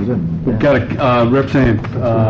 We've got a representative.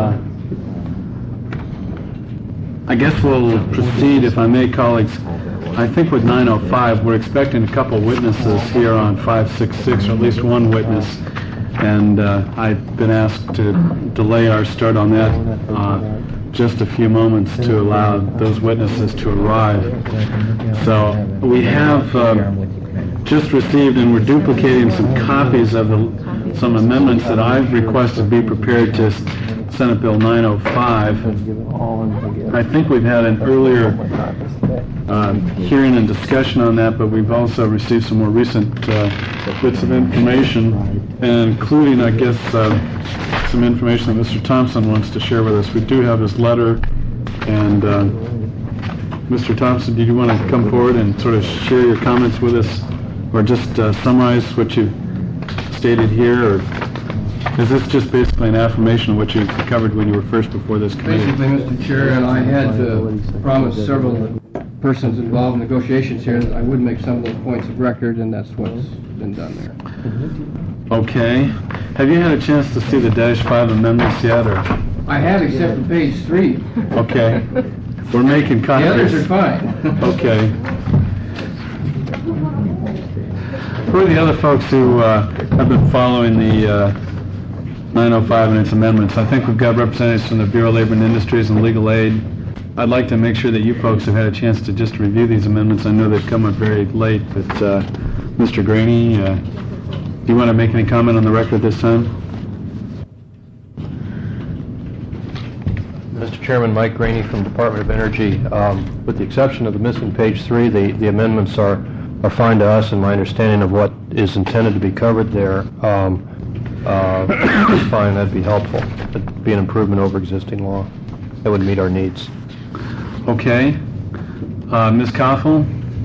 I guess we'll proceed, if I may, colleagues. I think with 905, we're expecting a couple witnesses here on 566, or at least one witness. And I've been asked to delay our start on that just a few moments to allow those witnesses to arrive. So we have just received, and we're duplicating some copies of some amendments that I've requested be prepared to Senate Bill 905. I think we've had an earlier hearing and discussion on that, but we've also received some more recent bits of information, including, I guess, some information that Mr. Thompson wants to share with us. We do have his letter, and Mr. Thompson, do you want to come forward and sort of share your comments with us, or just summarize what you stated here, or is this just basically an affirmation of what you covered when you were first before this committee? Basically, Mr. Chair, and I had promised several persons involved in negotiations here that I would make some of those points of record, and that's what's been done there. Okay. Have you had a chance to see the -5 amendments yet, or? I have, except for page 3. Okay. We're making copies. The others are fine. Okay. Who are the other folks who have been following the 905 and its amendments? I think we've got representatives from the Bureau of Labor and Industries and Legal Aid. I'd like to make sure that you folks have had a chance to just review these amendments. I know they've come up very late, but Mr. Graney, do you want to make any comment on the record this time? Mr. Chairman, Mike Graney from Department of Energy. With the exception of the missing page 3, the amendments are fine to us, and my understanding of what is intended to be covered there is fine. That'd be helpful. It'd be an improvement over existing law. That would meet our needs. Okay. Ms. Koffel?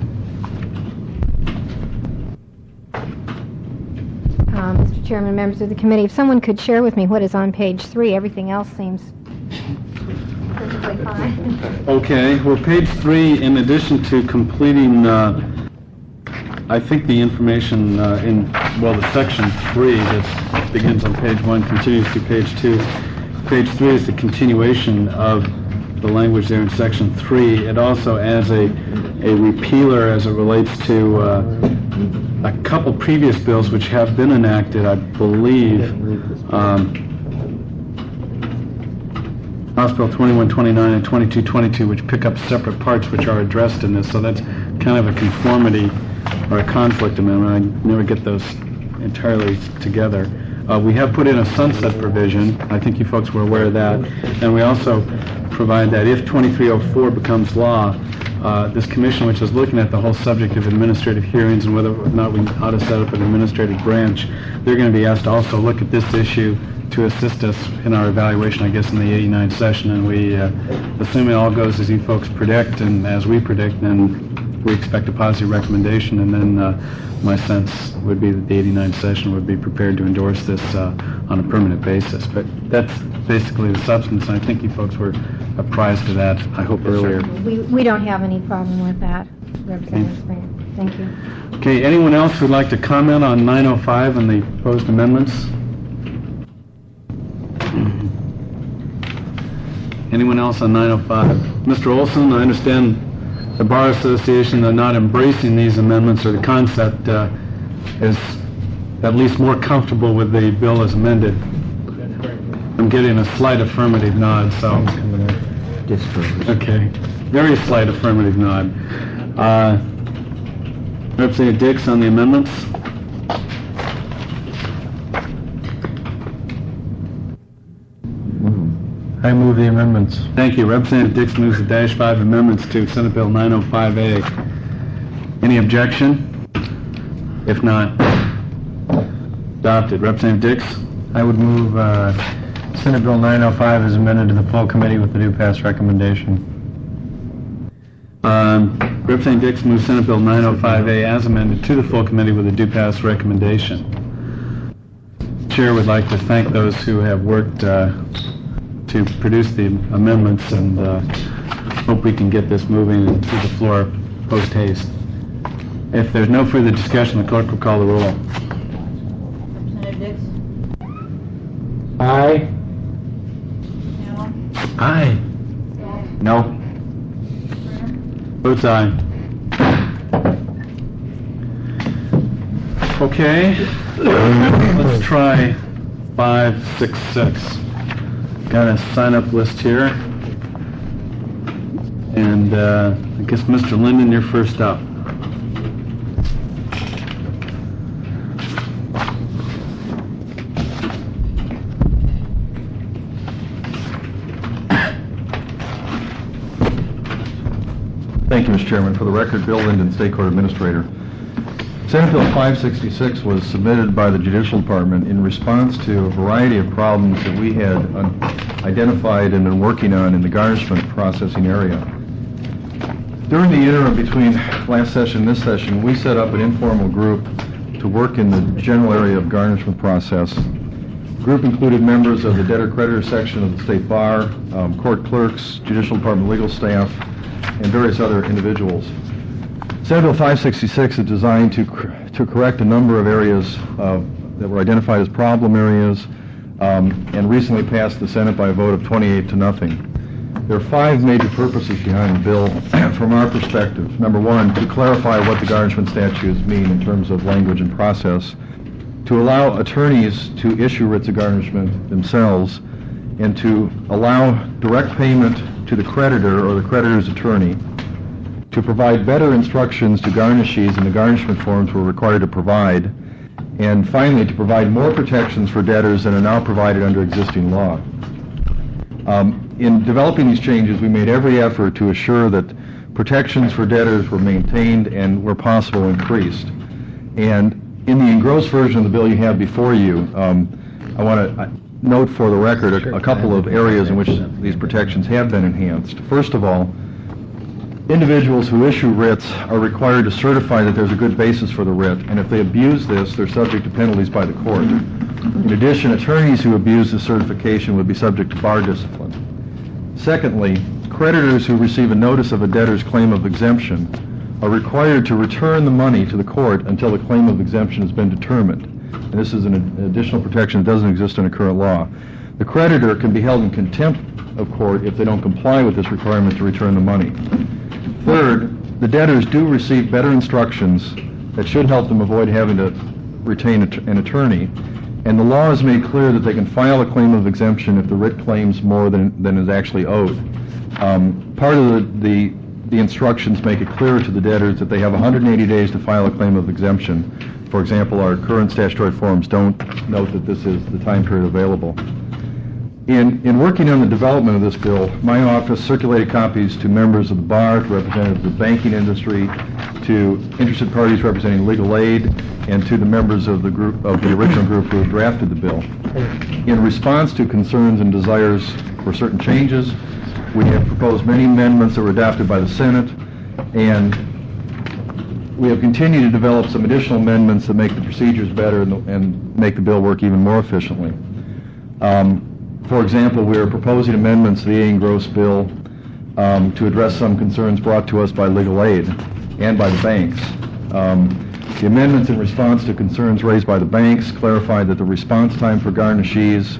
Mr. Chairman, members of the committee, if someone could share with me what is on page 3, everything else seems perfectly fine. Okay. Well, page 3, in addition to completing, I think the information the section 3 that begins on page 1 continues to page 2. Page 3 is the continuation of the language there in section 3. It also adds a repealer as it relates to a couple previous bills which have been enacted, I believe. House Bill 2129 and 2222, which pick up separate parts which are addressed in this. So that's kind of a conformity or a conflict amendment. I never get those entirely together. We have put in a sunset provision. I think you folks were aware of that. And we also provide that if 2304 becomes law, this commission, which is looking at the whole subject of administrative hearings and whether or not we ought to set up an administrative branch, they're going to be asked to also look at this issue to assist us in our evaluation, I guess, in the 89 session. And we, assuming all goes as you folks predict and as we predict, then we expect a positive recommendation, and then my sense would be that the 89 session would be prepared to endorse this on a permanent basis. But that's basically the substance, and I think you folks were apprised of that, I hope, earlier. We don't have any problem with that, Representative Springer. Thank you. Okay, anyone else who'd like to comment on 905 and the proposed amendments? Anyone else on 905? Mr. Olson, I understand the Bar Association are not embracing these amendments, or the concept is at least more comfortable with the bill as amended. I'm getting a slight affirmative nod, so. Okay, very slight affirmative nod. Representative Dix on the amendments. I move the amendments. Thank you. Representative Dix moves the -5 amendments to Senate Bill 905A. Any objection? If not, adopted. Representative Dix? I would move Senate Bill 905 as amended to the full committee with the due pass recommendation. Representative Dix moves Senate Bill 905A as amended to the full committee with a due pass recommendation. Chair would like to thank those who have worked to produce the amendments, and hope we can get this moving to the floor post haste. If there's no further discussion, the clerk will call the roll. Representative Dix? Aye. Aye. No. Votes aye. Okay, let's try 566. Got a sign-up list here. And I guess, Mr. Linden, you're first up. Thank you, Mr. Chairman. For the record, Bill Linden, State Court Administrator. Senate Bill 566 was submitted by the Judicial Department in response to a variety of problems that we had identified and been working on in the garnishment processing area. During the interim between last session and this session, we set up an informal group to work in the general area of garnishment process. The group included members of the debtor-creditor section of the State Bar, court clerks, Judicial Department legal staff, and various other individuals. Senate Bill 566 is designed to correct a number of areas that were identified as problem areas and recently passed the Senate by a vote of 28-0. There are 5 major purposes behind the bill from our perspective. Number 1, to clarify what the garnishment statutes mean in terms of language and process, to allow attorneys to issue writs of garnishment themselves, and to allow direct payment to the creditor or the creditor's attorney, to provide better instructions to garnishees in the garnishment forms we're required to provide, and finally to provide more protections for debtors than are now provided under existing law. In developing these changes, we made every effort to assure that protections for debtors were maintained and, where possible, increased. And in the engrossed version of the bill you have before you, I want to note for the record a couple of areas in which these protections have been enhanced. First of all, individuals who issue writs are required to certify that there's a good basis for the writ, and if they abuse this, they're subject to penalties by the court. In addition, attorneys who abuse this certification would be subject to bar discipline. Secondly, creditors who receive a notice of a debtor's claim of exemption are required to return the money to the court until the claim of exemption has been determined. And this is an additional protection that doesn't exist in a current law. The creditor can be held in contempt of court if they don't comply with this requirement to return the money. Third, the debtors do receive better instructions that should help them avoid having to retain an attorney, and the law has made clear that they can file a claim of exemption if the writ claims more than is actually owed. Part of the instructions make it clear to the debtors that they have 180 days to file a claim of exemption. For example, our current statutory forms don't note that this is the time period available. In working on the development of this bill, my office circulated copies to members of the bar, to representatives of the banking industry, to interested parties representing legal aid, and to the members of the original group who drafted the bill. In response to concerns and desires for certain changes, we have proposed many amendments that were adopted by the Senate, and we have continued to develop some additional amendments that make the procedures better and make the bill work even more efficiently. For example, we are proposing amendments to the engrossed bill to address some concerns brought to us by legal aid and by the banks. The amendments in response to concerns raised by the banks clarify that the response time for garnishees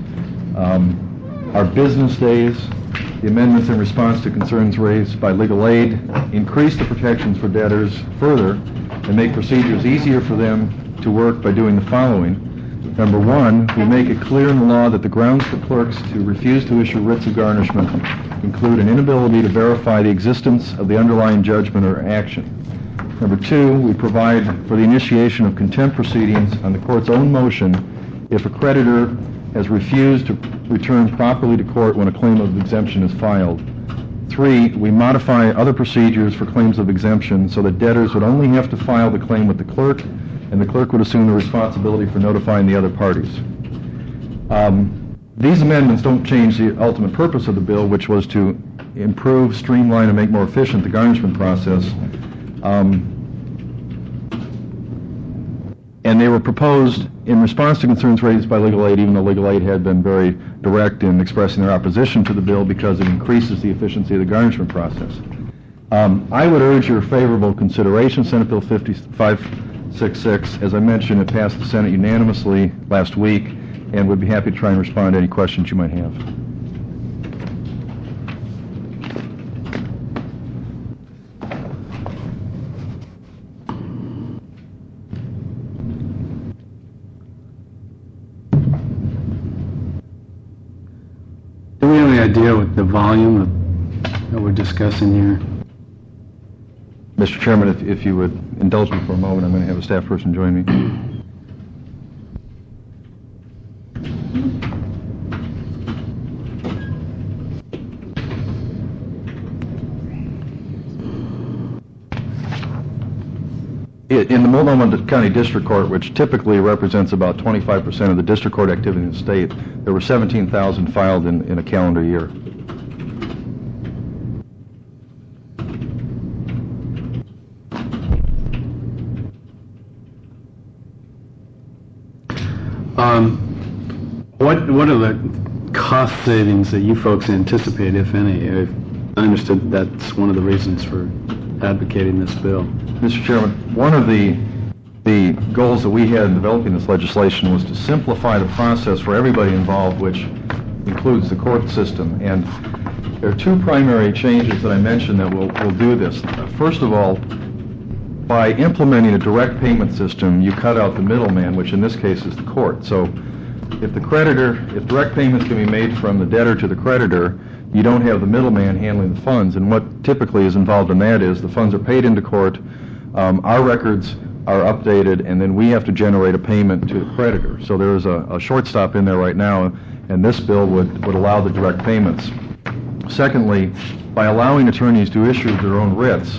are business days. The amendments in response to concerns raised by legal aid increase the protections for debtors further and make procedures easier for them to work by doing the following. Number 1, we make it clear in the law that the grounds for clerks to refuse to issue writs of garnishment include an inability to verify the existence of the underlying judgment or action. Number 2, we provide for the initiation of contempt proceedings on the court's own motion if a creditor has refused to return properly to court when a claim of exemption is filed. 3, we modify other procedures for claims of exemption so that debtors would only have to file the claim with the clerk, and the clerk would assume the responsibility for notifying the other parties. These amendments don't change the ultimate purpose of the bill, which was to improve, streamline, and make more efficient the garnishment process. And they were proposed in response to concerns raised by legal aid, even though legal aid had been very direct in expressing their opposition to the bill because it increases the efficiency of the garnishment process. I would urge your favorable consideration. Senate Bill 566, as I mentioned, it passed the Senate unanimously last week, and would be happy to try and respond to any questions you might have. Do we have any idea what the volume that we're discussing here? Mr. Chairman, if you would indulge me for a moment, I'm going to have a staff person join me. In the Multnomah County District Court, which typically represents about 25% of the district court activity in the state, there were 17,000 filed in a calendar year. What are the cost savings that you folks anticipate, if any? I understood that's one of the reasons for advocating this bill. Mr. Chairman, one of the goals that we had in developing this legislation was to simplify the process for everybody involved, which includes the court system. And there are two primary changes that I mentioned that will do this. First of all, by implementing a direct payment system, you cut out the middleman, which in this case is the court. So if direct payments can be made from the debtor to the creditor, you don't have the middleman handling the funds. And what typically is involved in that is the funds are paid into court, our records are updated, and then we have to generate a payment to the creditor. So there is a shortstop in there right now, and this bill would allow the direct payments. Secondly, by allowing attorneys to issue their own writs,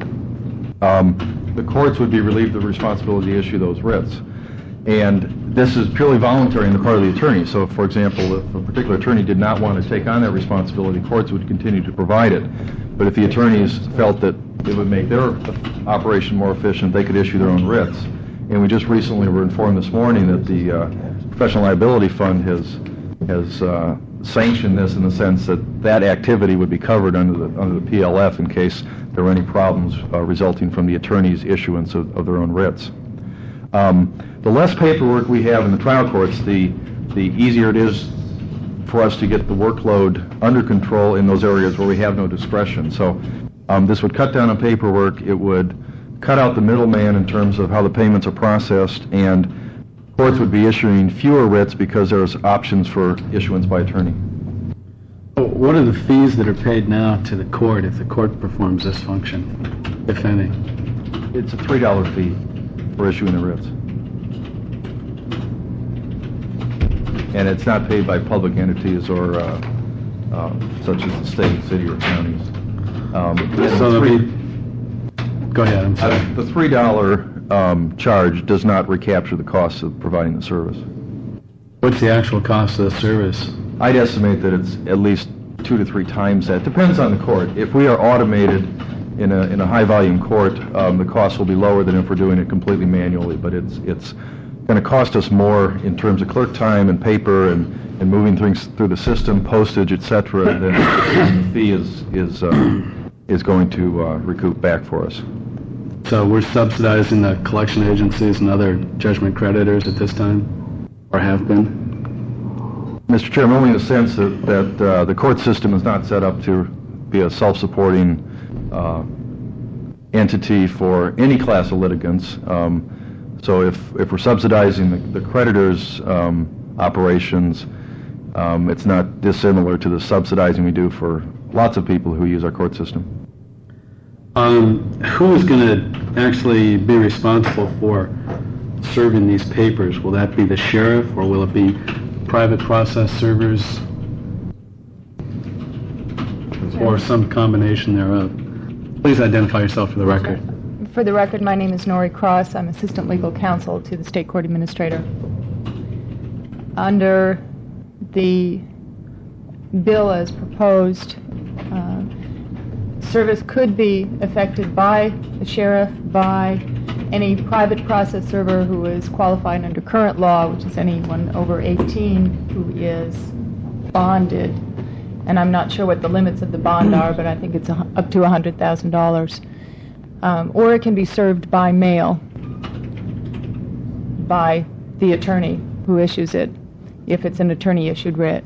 the courts would be relieved of the responsibility to issue those writs. And this is purely voluntary on the part of the attorney. So, for example, if a particular attorney did not want to take on that responsibility, courts would continue to provide it. But if the attorneys felt that it would make their operation more efficient, they could issue their own writs. And we just recently were informed this morning that the Professional Liability Fund has sanctioned this in the sense that that activity would be covered under the PLF in case there were any problems resulting from the attorney's issuance of their own writs. The less paperwork we have in the trial courts, the easier it is for us to get the workload under control in those areas where we have no discretion. So this would cut down on paperwork. It would cut out the middleman in terms of how the payments are processed, and courts would be issuing fewer writs because there's options for issuance by attorney. What are the fees that are paid now to the court if the court performs this function, if any? It's a $3 fee for issuing the writs. And it's not paid by public entities or such as the state, city, or counties. Go ahead, I'm sorry. The $3 charge does not recapture the cost of providing the service. What's the actual cost of the service? I'd estimate that it's at least 2 to 3 times that. Depends on the court. If we are automated in a high-volume court, the cost will be lower than if we're doing it completely manually. But it's going to cost us more in terms of clerk time and paper and moving things through the system, postage, etc., than the fee is going to recoup back for us. So we're subsidizing the collection agencies and other judgment creditors at this time, or have been? Mr. Chairman, only in the sense that the court system is not set up to be a self-supporting entity for any class of litigants. So if we're subsidizing the creditors' operations, it's not dissimilar to the subsidizing we do for lots of people who use our court system. Who is going to actually be responsible for serving these papers? Will that be the sheriff, or will it be private process servers, or some combination thereof? Please identify yourself for the record. For the record, my name is Nori Cross. I'm Assistant Legal Counsel to the State Court Administrator. Under the bill as proposed, service could be affected by the sheriff, by any private process server who is qualified under current law, which is anyone over 18 who is bonded. And I'm not sure what the limits of the bond are, but I think it's up to $100,000. Or it can be served by mail by the attorney who issues it. if it's an attorney-issued writ.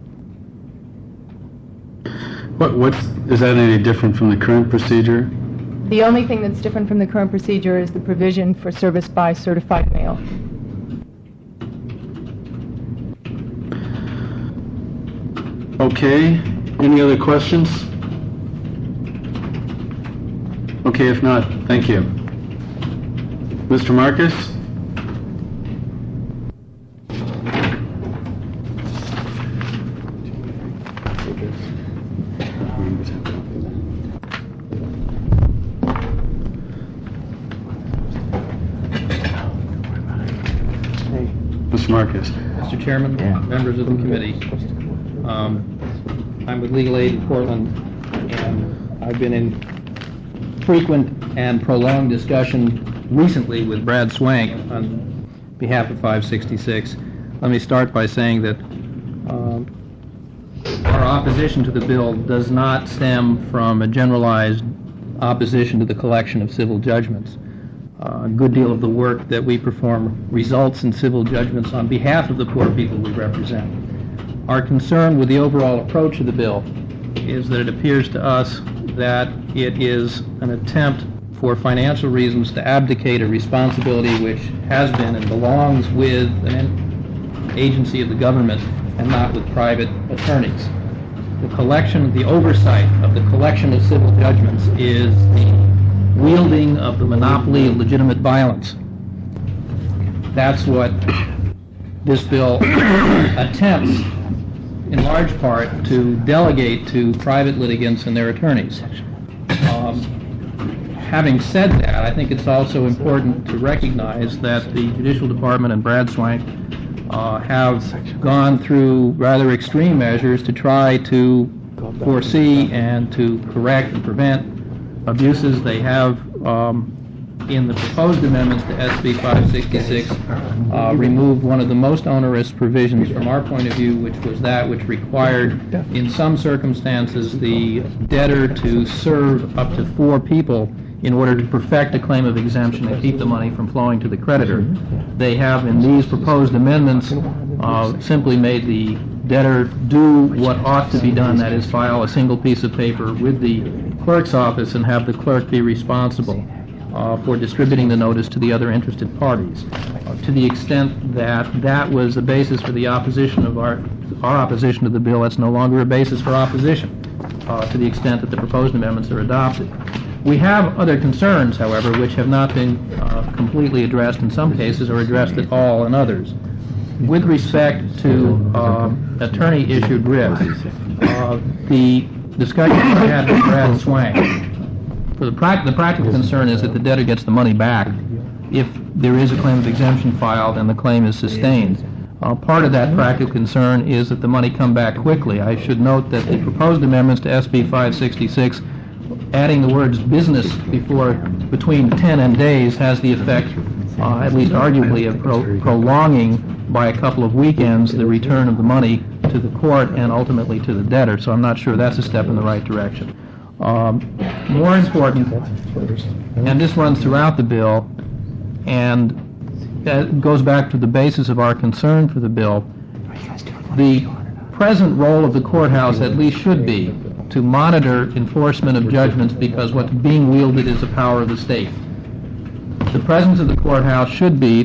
Is that any different from the current procedure? The only thing that's different from the current procedure is the provision for service by certified mail. Okay, any other questions? Okay, if not, thank you. Mr. Marcus? Mr. Marcus? Mr. Chairman, members of the committee, I'm with Legal Aid in Portland, and I've been in frequent and prolonged discussion recently with Brad Swank on behalf of 566. Let me start by saying that our opposition to the bill does not stem from a generalized opposition to the collection of civil judgments. A good deal of the work that we perform results in civil judgments on behalf of the poor people we represent. Our concern with the overall approach of the bill is that it appears to us that it is an attempt for financial reasons to abdicate a responsibility which has been and belongs with an agency of the government and not with private attorneys. The oversight of the collection of civil judgments is the wielding of the monopoly of legitimate violence. That's what this bill attempts, in large part, to delegate to private litigants and their attorneys. Having said that, I think it's also important to recognize that the Judicial Department and Brad Swank have gone through rather extreme measures to try to foresee and to correct and prevent abuses. They have, in the proposed amendments to SB 566, removed one of the most onerous provisions from our point of view, which was that which required, in some circumstances, the debtor to serve up to 4 people in order to perfect a claim of exemption and keep the money from flowing to the creditor. They have, in these proposed amendments, simply made the debtor do what ought to be done, that is, file a single piece of paper with the clerk's office and have the clerk be responsible for distributing the notice to the other interested parties. To the extent that that was the basis for the opposition of our opposition to the bill, that's no longer a basis for opposition, to the extent that the proposed amendments are adopted. We have other concerns, however, which have not been completely addressed in some cases or addressed at all in others. With respect to attorney-issued writs, the discussion we had with Brad Swank, the practical concern is that the debtor gets the money back if there is a claim of exemption filed and the claim is sustained. Part of that practical concern is that the money come back quickly. I should note that the proposed amendments to SB 566, adding the words business between 10 and days, has the effect, at least arguably, of prolonging by a couple of weekends the return of the money to the court and ultimately to the debtor. So I'm not sure that's a step in the right direction. More important, and this runs throughout the bill, and that goes back to the basis of our concern for the bill, the present role of the courthouse at least should be to monitor enforcement of judgments, because what's being wielded is the power of the state. The presence of the courthouse should be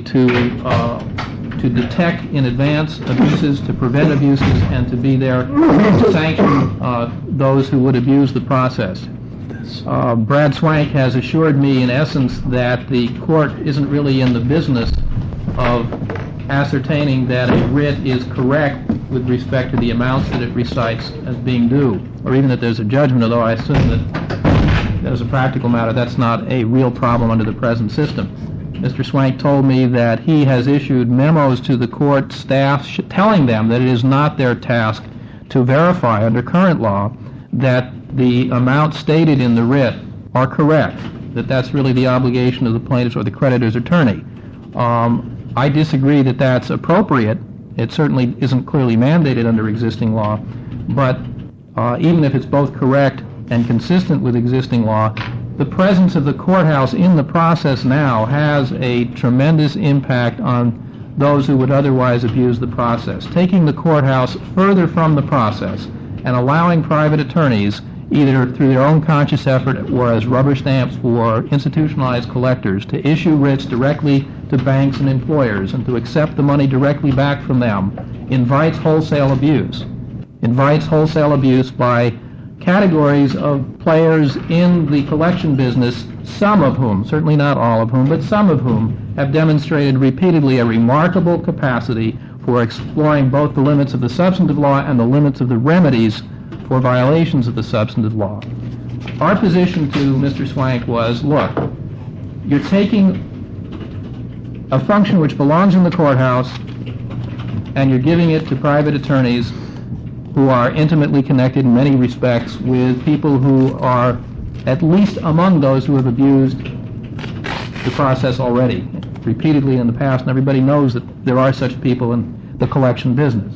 to detect in advance abuses, to prevent abuses, and to be there to sanction those who would abuse the process. Brad Swank has assured me, in essence, that the court isn't really in the business of ascertaining that a writ is correct with respect to the amounts that it recites as being due, or even that there's a judgment, although I assume that as a practical matter that's not a real problem under the present system. Mr. Swank told me that he has issued memos to the court staff telling them that it is not their task to verify under current law that the amounts stated in the writ are correct, that that's really the obligation of the plaintiff's or the creditor's attorney. I disagree that that's appropriate. It certainly isn't clearly mandated under existing law, but even if it's both correct and consistent with existing law, the presence of the courthouse in the process now has a tremendous impact on those who would otherwise abuse the process, taking the courthouse further from the process and allowing private attorneys, either through their own conscious effort or as rubber stamps for institutionalized collectors, to issue writs directly to banks and employers and to accept the money directly back from them, invites wholesale abuse. Invites wholesale abuse by categories of players in the collection business, some of whom, certainly not all of whom, but some of whom have demonstrated repeatedly a remarkable capacity for exploring both the limits of the substantive law and the limits of the remedies for violations of the substantive law. Our position to Mr. Swank was, look, you're taking a function which belongs in the courthouse and you're giving it to private attorneys who are intimately connected in many respects with people who are at least among those who have abused the process already, repeatedly in the past, and everybody knows that there are such people in the collection business.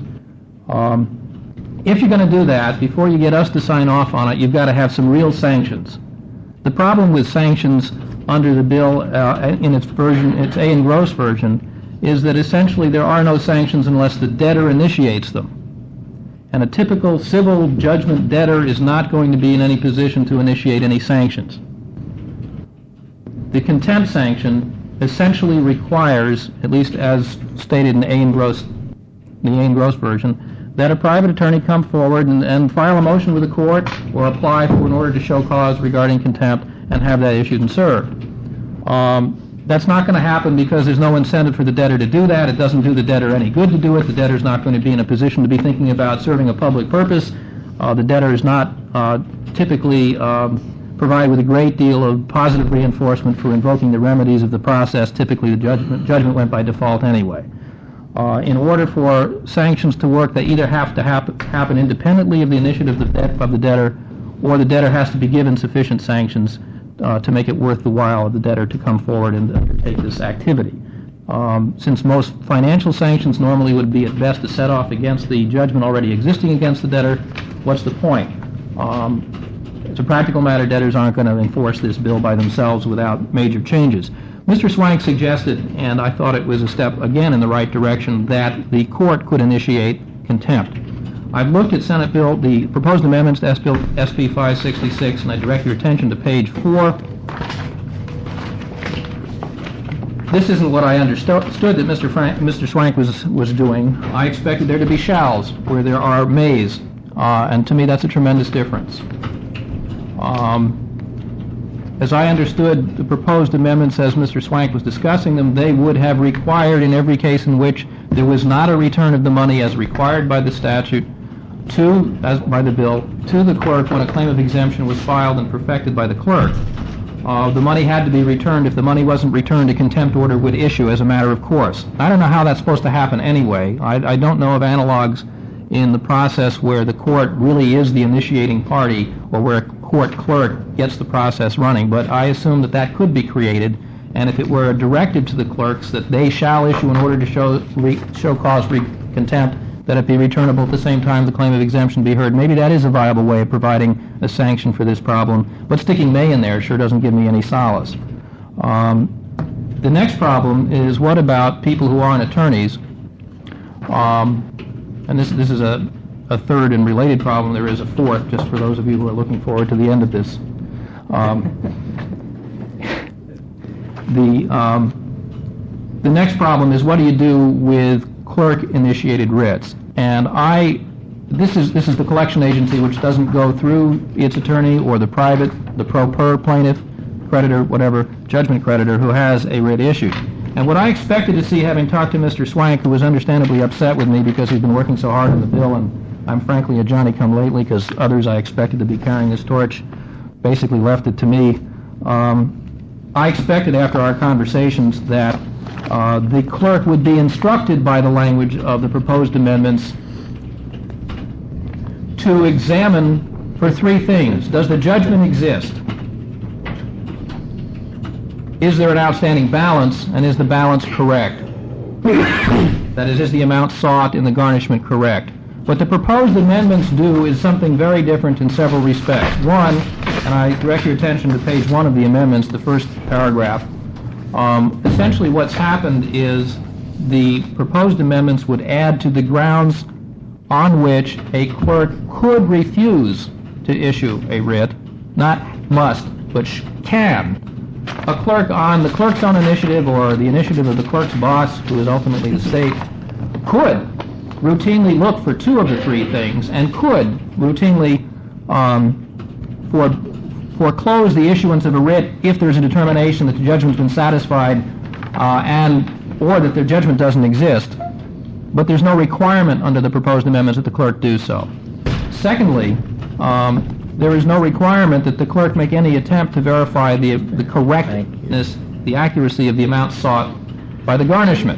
If you're going to do that, before you get us to sign off on it, you've got to have some real sanctions. The problem with sanctions under the bill in its version, its A and gross version, is that essentially there are no sanctions unless the debtor initiates them. And a typical civil judgment debtor is not going to be in any position to initiate any sanctions. The contempt sanction essentially requires, at least as stated in the A and gross version, that a private attorney come forward and file a motion with the court or apply for an order to show cause regarding contempt and have that issued and served. That's not going to happen because there's no incentive for the debtor to do that. It doesn't do the debtor any good to do it. The debtor's not going to be in a position to be thinking about serving a public purpose. The debtor is not typically provided with a great deal of positive reinforcement for invoking the remedies of the process. Typically, the judgment went by default anyway. In order for sanctions to work, they either have to happen independently of the initiative of the debtor, or the debtor has to be given sufficient sanctions to make it worth the while of the debtor to come forward and undertake this activity. Since most financial sanctions normally would be at best to set off against the judgment already existing against the debtor, what's the point? As a practical matter, debtors aren't going to enforce this bill by themselves without major changes. Mr. Swank suggested, and I thought it was a step again in the right direction, that the court could initiate contempt. I've looked at Senate Bill, the proposed amendments to SB 566, and I direct your attention to page 4. This isn't what I understood that Mr. Swank was doing. I expected there to be shalls where there are mays, and to me that's a tremendous difference. As I understood the proposed amendments as Mr. Swank was discussing them, they would have required in every case in which there was not a return of the money as required by the statute by the bill to the clerk when a claim of exemption was filed and perfected by the clerk. The money had to be returned. If the money wasn't returned, a contempt order would issue as a matter of course. I don't know how that's supposed to happen anyway. I don't know of analogs in the process where the court really is the initiating party or where a court clerk gets the process running, but I assume that that could be created, and if it were directed to the clerks that they shall issue an order to show cause contempt, that it be returnable at the same time the claim of exemption be heard. Maybe that is a viable way of providing a sanction for this problem, but sticking may in there sure doesn't give me any solace. The next problem is, what about people who aren't attorneys? And this is a third and related problem. There is a fourth, just for those of you who are looking forward to the end of this. The next problem is, what do you do with clerk-initiated writs? And this is the collection agency, which doesn't go through its attorney or the pro per plaintiff, creditor, whatever, judgment creditor who has a writ issued. And what I expected to see, having talked to Mr. Swank, who was understandably upset with me because he's been working so hard on the bill, and I'm frankly a Johnny-come-lately because others I expected to be carrying this torch basically left it to me. I expected after our conversations that the clerk would be instructed by the language of the proposed amendments to examine for three things. Does the judgment exist? Is there an outstanding balance, and is the balance correct? That is the amount sought in the garnishment correct? What the proposed amendments do is something very different in several respects. One, and I direct your attention to page 1 of the amendments, the first paragraph. Essentially what's happened is the proposed amendments would add to the grounds on which a clerk could refuse to issue a writ, not must, but can. A clerk on the clerk's own initiative or the initiative of the clerk's boss, who is ultimately the state, could routinely look for two of the three things and could routinely foreclose the issuance of a writ if there's a determination that the judgment's been satisfied or that their judgment doesn't exist. But there's no requirement under the proposed amendments that the clerk do so. Secondly, there is no requirement that the clerk make any attempt to verify the correctness, the accuracy of the amount sought by the garnishment.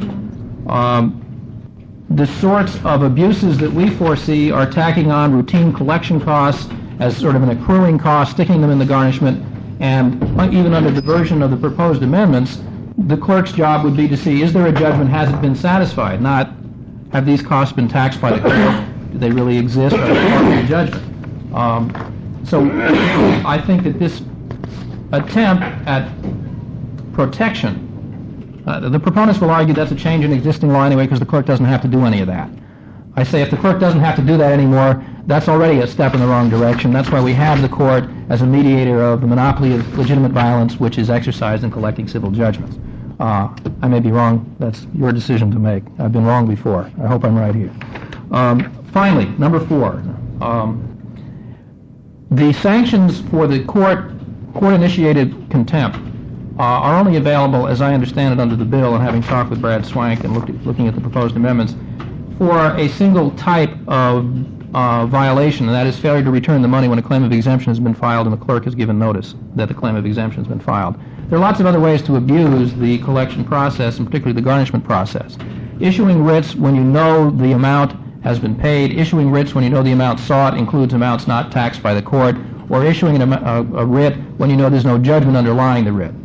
The sorts of abuses that we foresee are tacking on routine collection costs as sort of an accruing cost, sticking them in the garnishment, and even under the version of the proposed amendments, the clerk's job would be to see, is there a judgment, has it been satisfied, not have these costs been taxed by the court, do they really exist, or are they part of the judgment? So I think that this attempt at protection, the proponents will argue that's a change in existing law anyway because the clerk doesn't have to do any of that. I say if the clerk doesn't have to do that anymore, that's already a step in the wrong direction. That's why we have the court as a mediator of the monopoly of legitimate violence, which is exercised in collecting civil judgments. I may be wrong. That's your decision to make. I've been wrong before. I hope I'm right here. Finally, number 4. The sanctions for the court-initiated contempt are only available, as I understand it, under the bill, and having talked with Brad Swank and looking at the proposed amendments, for a single type of violation, and that is failure to return the money when a claim of exemption has been filed and the clerk has given notice that the claim of exemption has been filed. There are lots of other ways to abuse the collection process, and particularly the garnishment process. Issuing writs when you know the amount has been paid, issuing writs when you know the amount sought includes amounts not taxed by the court, or issuing a writ when you know there's no judgment underlying the writ.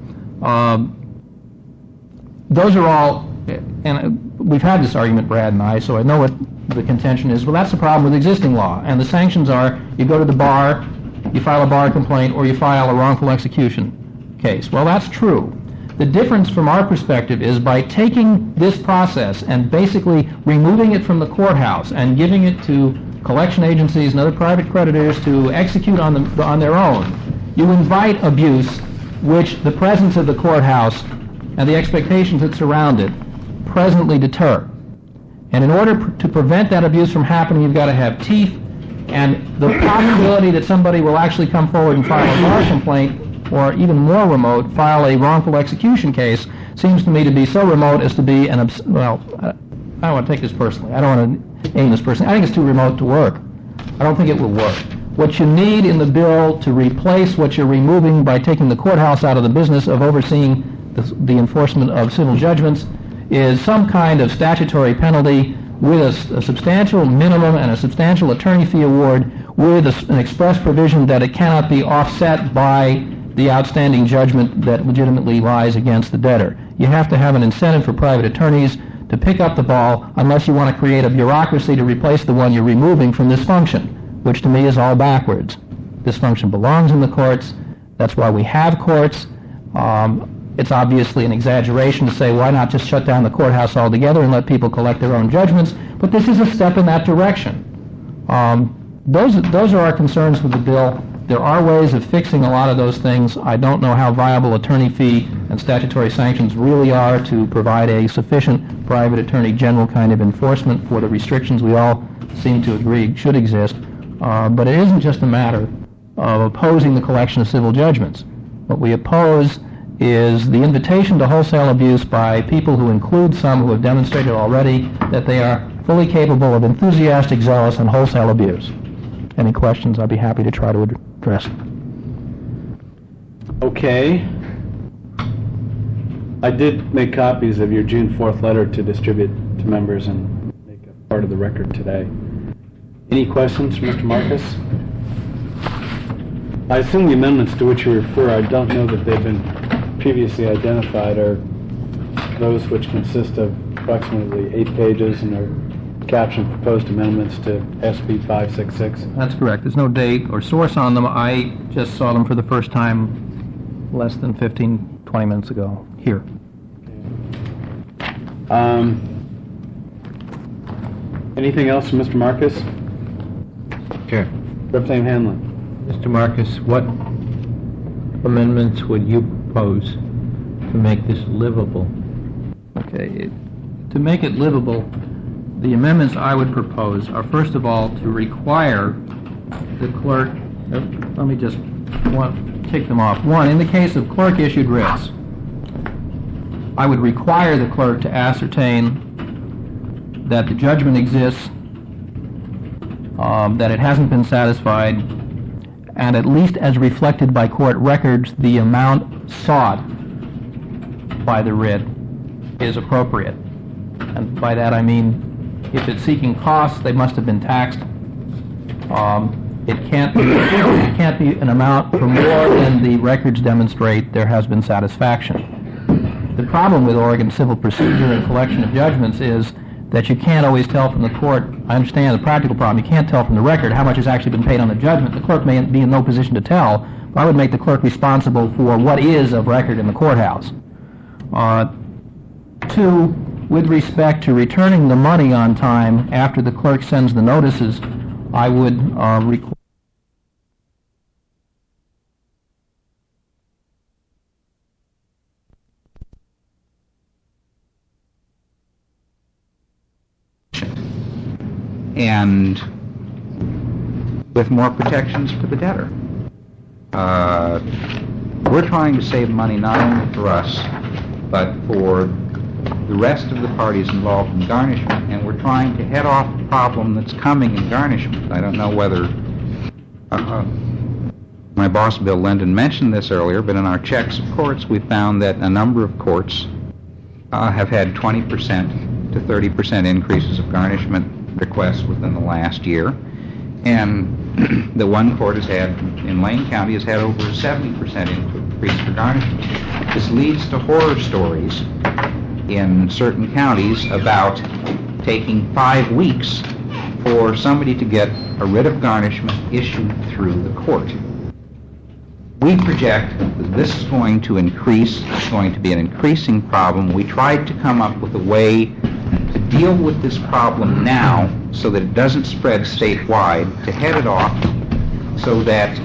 Those are all, and we've had this argument, Brad and I, so I know what the contention is. Well, that's the problem with existing law, and the sanctions are you go to the bar, you file a bar complaint, or you file a wrongful execution case. Well, that's true. The difference from our perspective is by taking this process and basically removing it from the courthouse and giving it to collection agencies and other private creditors to execute on their own, you invite abuse which the presence of the courthouse and the expectations that surround it presently deter. And in order to prevent that abuse from happening, you've got to have teeth, and the possibility that somebody will actually come forward and file a bar complaint, or even more remote, file a wrongful execution case, seems to me to be so remote as to be I don't want to take this personally. I don't want to aim this personally. I think it's too remote to work. I don't think it will work. What you need in the bill to replace what you're removing by taking the courthouse out of the business of overseeing the enforcement of civil judgments is some kind of statutory penalty with a substantial minimum and a substantial attorney fee award with an express provision that it cannot be offset by the outstanding judgment that legitimately lies against the debtor. You have to have an incentive for private attorneys to pick up the ball unless you want to create a bureaucracy to replace the one you're removing from this function, which to me is all backwards. This function belongs in the courts. That's why we have courts. It's obviously an exaggeration to say, why not just shut down the courthouse altogether and let people collect their own judgments? But this is a step in that direction. Those are our concerns with the bill. There are ways of fixing a lot of those things. I don't know how viable attorney fee and statutory sanctions really are to provide a sufficient private attorney general kind of enforcement for the restrictions we all seem to agree should exist. But it isn't just a matter of opposing the collection of civil judgments. What we oppose is the invitation to wholesale abuse by people who include some who have demonstrated already that they are fully capable of enthusiastic, zealous, and wholesale abuse. Any questions? I'd be happy to try to address them. Okay. I did make copies of your June 4th letter to distribute to members and make a part of the record today. Any questions for Mr. Marcus? I assume the amendments to which you refer, I don't know that they've been previously identified, are those which consist of approximately 8 pages and are captioned proposed amendments to SB 566. That's correct. There's no date or source on them. I just saw them for the first time less than 15, 20 minutes ago here. Anything else from Mr. Marcus? Chair. Representative Hanlon. Mr. Marcus, what amendments would you propose to make this livable? Okay, to make it livable, the amendments I would propose are, first of all, to require the clerk, let me just tick them off. One, in the case of clerk-issued writs, I would require the clerk to ascertain that the judgment exists, that it hasn't been satisfied, and at least as reflected by court records, the amount sought by the writ is appropriate. And by that I mean, if it's seeking costs, they must have been taxed. It can't be an amount for more than the records demonstrate there has been satisfaction. The problem with Oregon civil procedure and collection of judgments is that you can't always tell from the court. I understand the practical problem. You can't tell from the record how much has actually been paid on the judgment. The clerk may be in no position to tell, but I would make the clerk responsible for what is of record in the courthouse. Two, with respect to returning the money on time after the clerk sends the notices, I would require and with more protections for the debtor. We're trying to save money not only for us, but for the rest of the parties involved in garnishment, and we're trying to head off the problem that's coming in garnishment. I don't know whether my boss, Bill Linden, mentioned this earlier, but in our checks of courts, we found that a number of courts have had 20% to 30% increases of garnishment requests within the last year, and the one court has had, in Lane County, has had over a 70% increase for garnishment. This leads to horror stories in certain counties about taking 5 weeks for somebody to get a writ of garnishment issued through the court. We project that this is going to increase, it's going to be an increasing problem. We tried to come up with a way to deal with this problem now so that it doesn't spread statewide, to head it off so that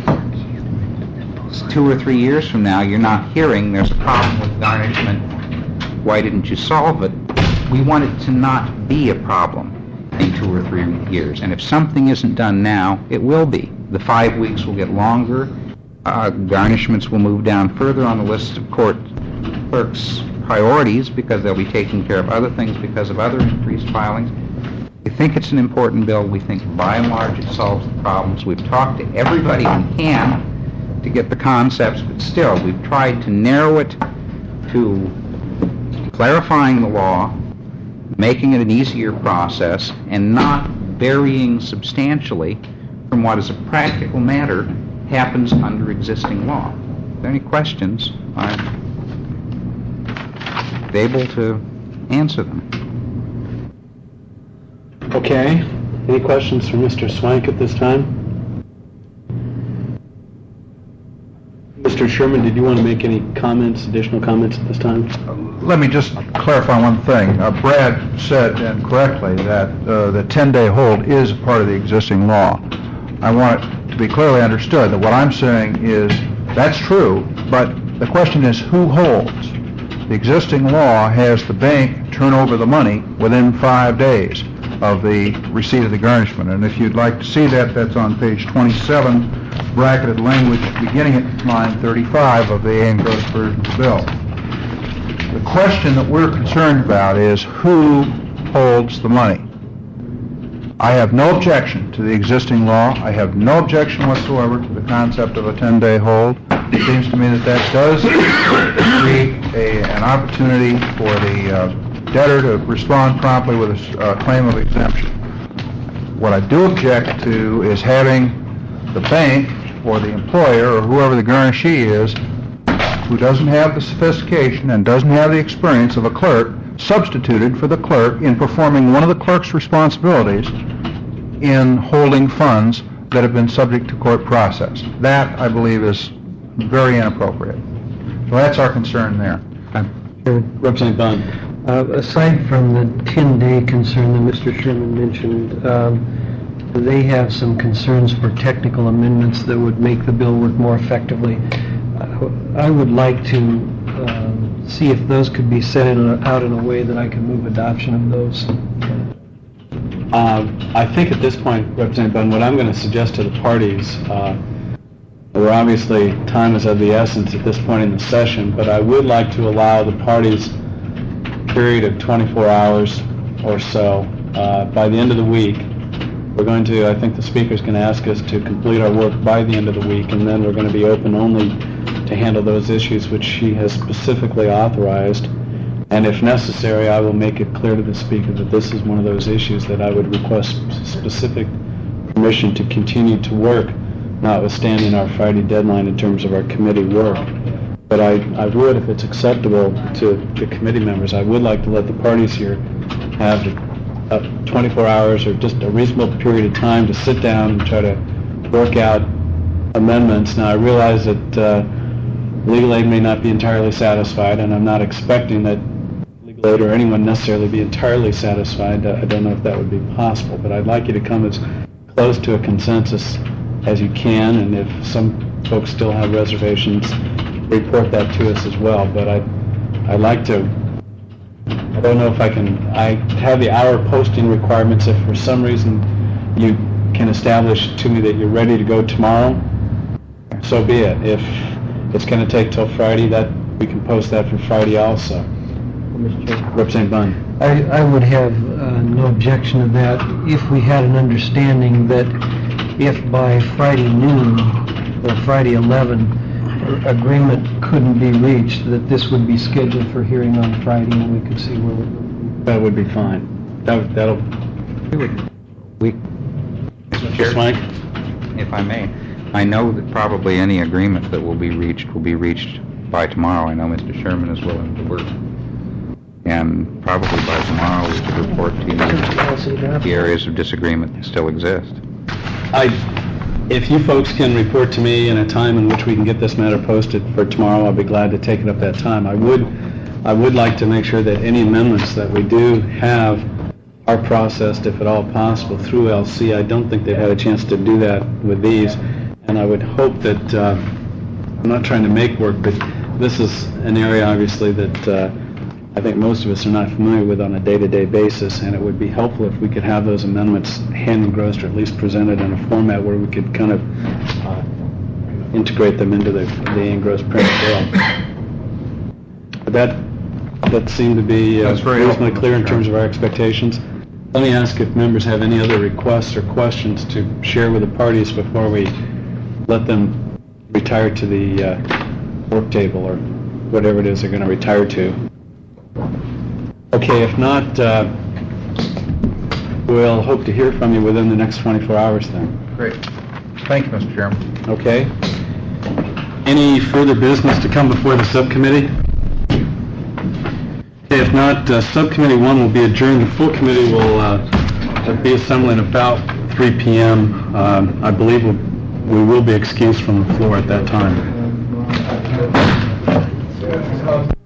2 or 3 years from now you're not hearing there's a problem with garnishment, why didn't you solve it? We want it to not be a problem in 2 or 3 years, and if something isn't done now, it will be. The 5 weeks will get longer, garnishments will move down further on the list of court clerks' priorities because they'll be taking care of other things because of other increased filings. We think it's an important bill. We think by and large it solves the problems. We've talked to everybody we can to get the concepts, but still we've tried to narrow it to clarifying the law, making it an easier process, and not varying substantially from what is a practical matter happens under existing law. If there are any questions, I'm able to answer them. Okay. Any questions for Mr. Swank at this time? Mr. Sherman, did you want to make any comments, additional comments at this time? Let me just clarify one thing. Brad said, and correctly, that the 10-day hold is part of the existing law. I want it to be clearly understood that what I'm saying is that's true, but the question is who holds. The existing law has the bank turn over the money within 5 days of the receipt of the garnishment. And if you'd like to see that, that's on page 27, bracketed language beginning at line 35 of the engrossed version of the bill. The question that we're concerned about is who holds the money. I have no objection to the existing law. I have no objection whatsoever to the concept of a 10-day hold. It seems to me that that does create an opportunity for the debtor to respond promptly with a claim of exemption. What I do object to is having the bank or the employer or whoever the garnishee is who doesn't have the sophistication and doesn't have the experience of a clerk substituted for the clerk in performing one of the clerk's responsibilities in holding funds that have been subject to court process. That, I believe, is very inappropriate. So that's our concern there. Representative Bond. Aside from the 10-day concern that Mr. Sherman mentioned, they have some concerns for technical amendments that would make the bill work more effectively. I would like to see if those could be set out in a way that I can move adoption of those. I think at this point, Representative Bunn, what I'm going to suggest to the parties, where obviously time is of the essence at this point in the session, but I would like to allow the parties a period of 24 hours or so. By the end of the week, we're going to, I think the Speaker's going to ask us to complete our work by the end of the week, and then we're going to be open only to handle those issues which she has specifically authorized. And if necessary, I will make it clear to the Speaker that this is one of those issues that I would request specific permission to continue to work, notwithstanding our Friday deadline in terms of our committee work. But I would, if it's acceptable to committee members, I would like to let the parties here have 24 hours or just a reasonable period of time to sit down and try to work out amendments. Now, I realize that legal aid may not be entirely satisfied, and I'm not expecting that legal aid or anyone necessarily be entirely satisfied. I don't know if that would be possible, but I'd like you to come as close to a consensus as you can, and if some folks still have reservations, report that to us as well. But I'd like to, I don't know if I have the hour posting requirements. If for some reason you can establish to me that you're ready to go tomorrow, so be it. If it's going to take till Friday, that we can post that for Friday also. Representative Bunn. I would have no objection to that if we had an understanding that if by Friday noon or Friday 11 agreement couldn't be reached, that this would be scheduled for hearing on Friday and we could see where we're going. That would be fine. That'll... Mr. Swank? If I may, I know that probably any agreement that will be reached by tomorrow. I know Mr. Sherman is willing to work. And probably by tomorrow we could report to you the areas of disagreement that still exist. If you folks can report to me in a time in which we can get this matter posted for tomorrow, I'll be glad to take it up that time. I would like to make sure that any amendments that we do have are processed, if at all possible, through LC. I don't think they've had a chance to do that with these, and I would hope that, I'm not trying to make work, but this is an area, obviously, that I think most of us are not familiar with on a day-to-day basis, and it would be helpful if we could have those amendments hand-engrossed or at least presented in a format where we could kind of integrate them into the engrossed print bill. That seemed to be reasonably clear in terms of our expectations. Let me ask if members have any other requests or questions to share with the parties before we let them retire to the work table or whatever it is they're going to retire to. Okay, if not, we'll hope to hear from you within the next 24 hours then. Great. Thank you, Mr. Chairman. Okay. Any further business to come before the subcommittee? Okay, if not, Subcommittee 1 will be adjourned. The full committee will be assembling about 3 p.m. I believe we will be excused from the floor at that time.